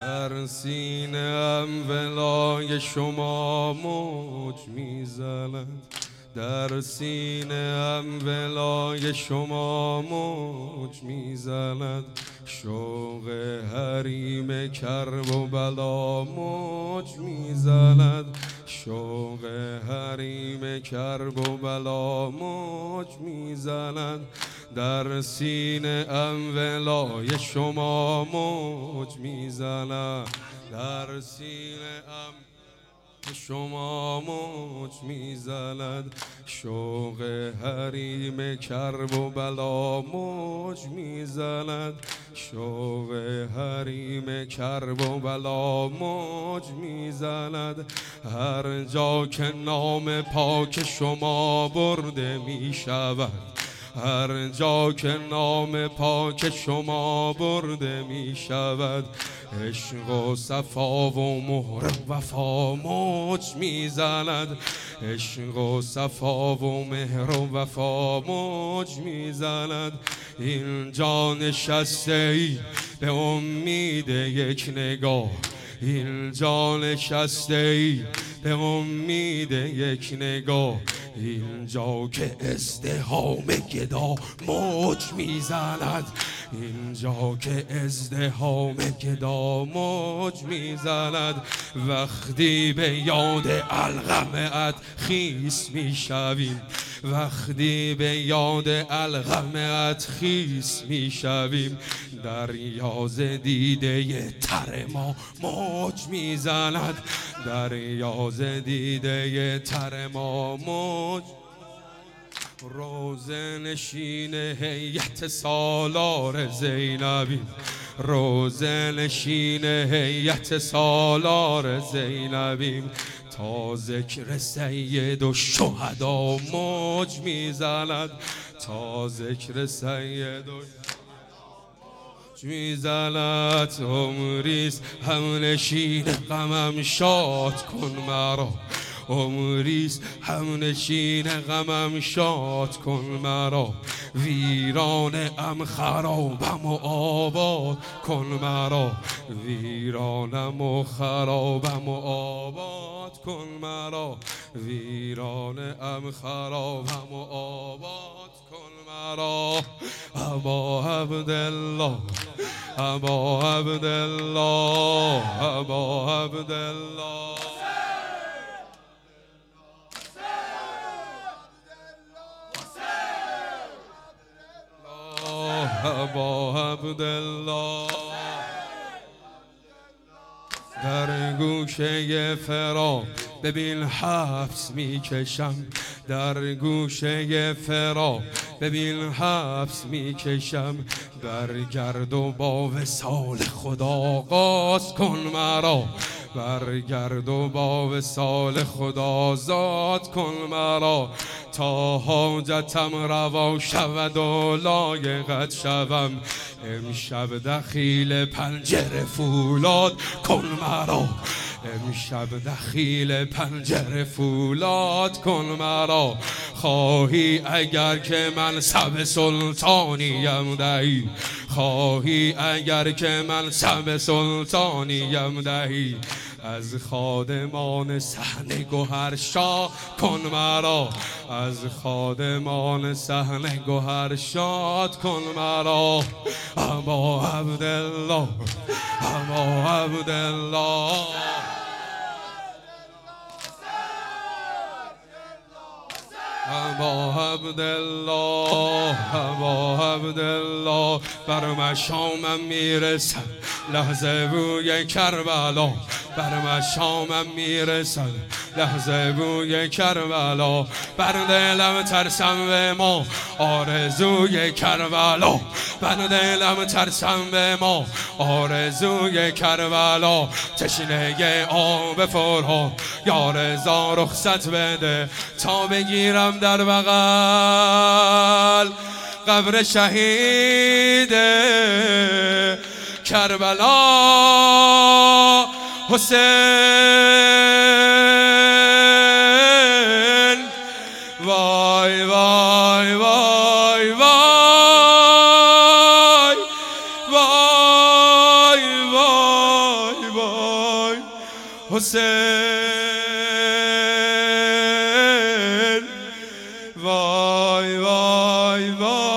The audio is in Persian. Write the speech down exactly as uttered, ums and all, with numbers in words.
در سینه‌ام ولای شما موج میزند، در سینه‌ام ولای شما موج میزند، شوق حریم کرب و بلا موج میزند، شوق حریم کرب و بلا موج میزند، در سینه‌ام ولای شما موج میزند، در سینه‌ام شما موج میزند، شوق حریم کرب و بلا موج میزند، شوق حریم کرب و بلا موج میزند، هر جا که نام پاک شما برده میشود، هر جا که نام پاک شما برده می شود، عشق و صفا و مهر وفا موج می زند، عشق و صفا و مهر و وفا موج می زند. اینجا نشسته ای به امید یک نگاه، اینجا نشسته ای به امید یک نگاه، اینجا که ازدحام گدا موج میزند، اینجا که ازدحام گدا موج میزند، وقتی به یاد القمه‌ات خیس میشویم، وقتی به یاد القمه‌ات خیس میشویم، دریاز دیده تر ما موج میزند، دریاز دیده تر ما موج. روزه نشین هیئت سالار زینبی، روزه نشین هیئت سالار زینبی، تا ذکر سید و شهدا موج میزند، تا ذکر سید و میزند. عمریست همنشین غمم شاد کن مرا، عمریست همنشین غمم شاد کن مرا، ویرانم خرابم و آباد کن مرا، ویرانم و خرابم و آباد کن مرا، ویرانم خرابم و آباد کن مرا. ابا عبدالله، ابا عبدالله، ابا عبدالله، ابا عبدالله. در گوشه فراق ببین حبس میکشم، در گوشه فراق ببین حبس میکشم، برگرد و با وصال خدا آغاز کن مرا، برگرد و با وصال خدا زاد کن مرا، تا حاجتم روا شود و لایقت شوم، امشب دخیل پنجره فولاد کن مرا، امشب دخیل پنجره فولاد کن مرا. خواهی اگر که منصب سلطانیم دهی، خواهی اگر که منصب سلطانیم دهی، از خادمان صحن گوهر شاه کن مرا، از خادمان صحن گوهر شاد کن مرا. ابا عبدالله، ابا عبدالله، ابا عبدالله، ابا عبدالله. بر مشامم میرسد لحظه بوی کربلا، بر مشامم میرسد لحظه بوی کربلا، بر دلم ترسم به ما آرزوی کربلا، بر دلم ترسم به ما آرزوی کربلا. تشنه آب فرات یا رضا رخصت بده، تا بگیرم در بغل قبر شهید کربلا حسین. وای وای وای وای وای وای حسین وای وای وای